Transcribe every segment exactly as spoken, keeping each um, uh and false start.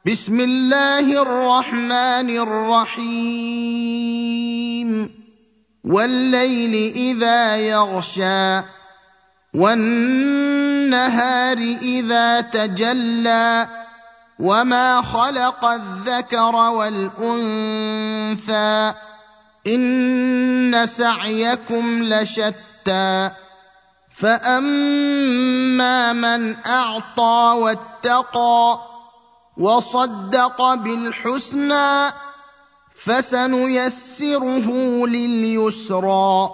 بسم الله الرحمن الرحيم والليل إذا يغشى والنهار إذا تجلى وما خلق الذكر والأنثى إن سعيكم لشتى فأما من أعطى واتقى وصدق بالحسنى فسنيسره لليسرى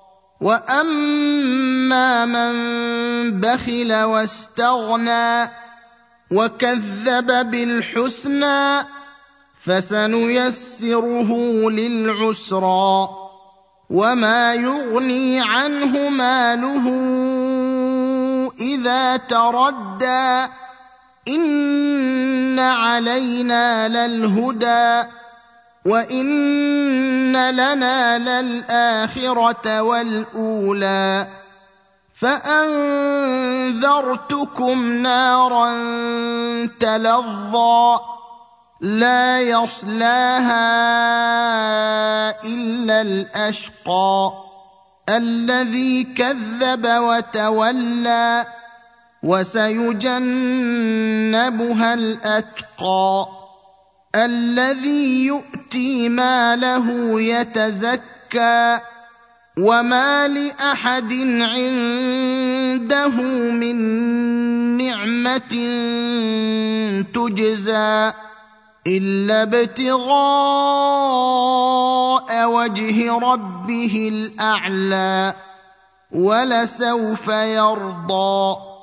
واما من بخل واستغنى وكذب بالحسنى فسنيسره للعسرى وما يغني عنه ماله اذا تردى إن علينا للهدى وإن لنا للآخرة والأولى فأنذرتكم نارا تلظى لا يصلاها إلا الأشقى الذي كذب وتولى وسيجنبها الأتقى الذي يؤتي ماله يتزكى وما لأحد عنده من نعمة تجزى إلا ابتغاء وجه ربه الأعلى ولسوف يرضى